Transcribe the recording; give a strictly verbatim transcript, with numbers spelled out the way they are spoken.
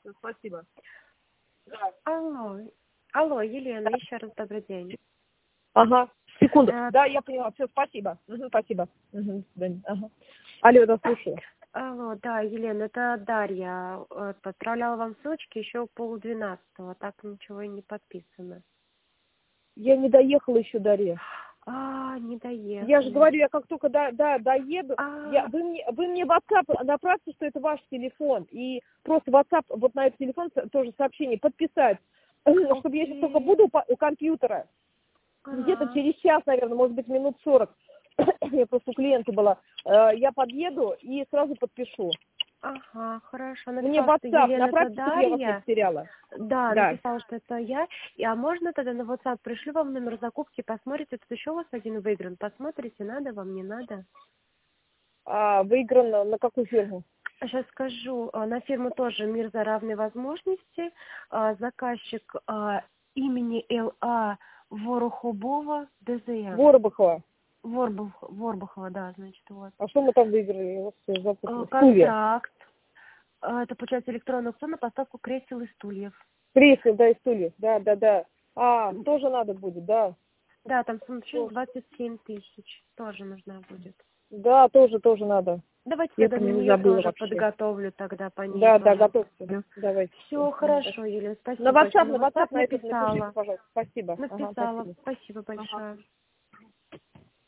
Все, спасибо. Алло, алло, Елена, еще раз добрый день. Ага, секунду. Э, Да, я поняла. Все, спасибо. Угу, спасибо. Угу, да, ага. Алло, да, слушаю. Алло, да, Елена, это Дарья. Э, Отправляла вам ссылочки еще полдвенадцатого, так ничего и не подписано. Я не доехала еще, Дарья. А, не доехали. Я же говорю, я как только до, да, доеду, А, я, вы, мне, вы мне в WhatsApp направьте, что это ваш телефон, и просто WhatsApp вот на этот телефон с- тоже сообщение подписать, чтобы я сейчас только окей. буду по- у компьютера, где-то Ага, через час, наверное, может быть, минут сорок, я просто у клиента была, э, я подъеду и сразу подпишу. ага, хорошо. Мне Написал, что WhatsApp Елена это направьте, чтобы я вас не Дарья. потеряла. Да, Да. написал, что это я. И, а можно тогда на WhatsApp пришлю вам номер закупки, посмотрите, тут еще у вас один выигран. Посмотрите, надо вам, не надо. А, выиграно на какую фирму? Сейчас скажу, а, на фирму тоже «Мир за равные возможности». А, Заказчик а, имени Л А Ворохобова Д З М. Воробухова. Ворбух, Ворбухова, да, значит, вот. А что мы там выиграли? Я вас всё А, запутала. Стулья. Контракт. А, Это, получается, электронный аукцион на поставку кресел и стульев. Кресел, да, и стульев. Да, да, да. А, тоже надо будет, да. Да, там сумма Тоже. двадцать семь тысяч. Тоже нужна будет. Да, тоже, тоже надо. Давайте Я тогда про на него нее забыла тоже вообще. подготовлю, тогда по ней Да, да, тоже. готовьте. Давайте. Все Мгм. хорошо, Елена, На спасибо большое. WhatsApp, На на WhatsApp WhatsApp на этот напишите, написала. пожалуйста. Спасибо. Ага, Написала. спасибо. Спасибо Ага. большое.